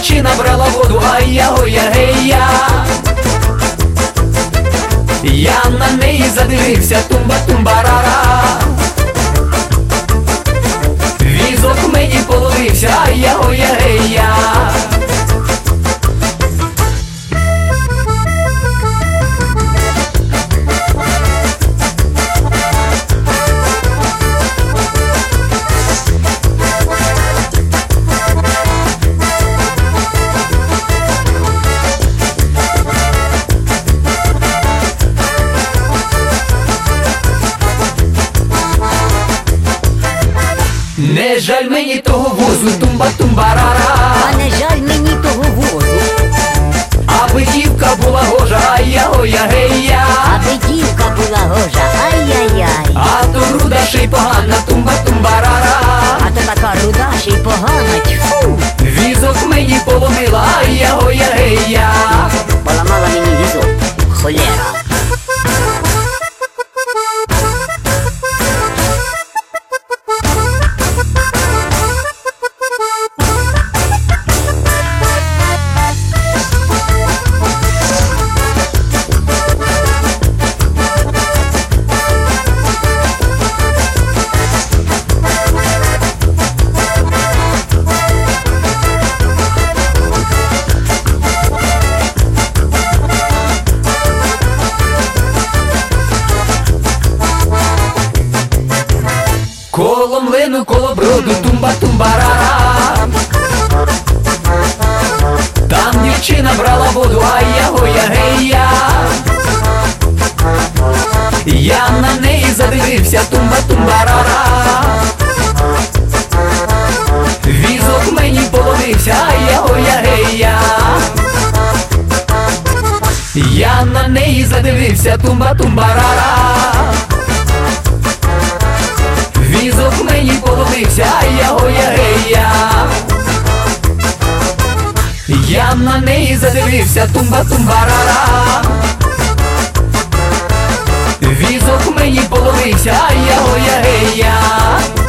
дівчина брала воду, ай-я-ой-я, гей-я. Я на неї задивився, тумба-тумба-ра-ра. Візок мені половився, ай-я-ой-я, гей-я. Не жаль мені того возу, тумба-тумба-ра-ра. А не жаль мені того возу, Аби дівка була гожа, ай-я-ой-я, гей-я. аби дівка була гожа, ай-яй-яй. А то руда ще й погана, тумба-тумба-ра-ра. А то така руда ще й погана, тьфу. Візок мені поломила, ай-я-ой-я, гей-я. Поламала мені візок, холєра. Коло млину, коло броду, тумба-тумба-ра-ра. Там дівчина брала воду, ай-я-ой-я, гей-я. Я на неї задивився, тумба-тумба-ра-ра. Візок мені половився, ай-я-ой-я, гей-я. Я на неї задивився, тумба-тумба-ра-ра. Візок мені половився, ай-я-ой-я, гей-я. Я на неї задивився, тумба-тумба-ра-ра. Візок мені половився, ай-я-ой-я, гей-я.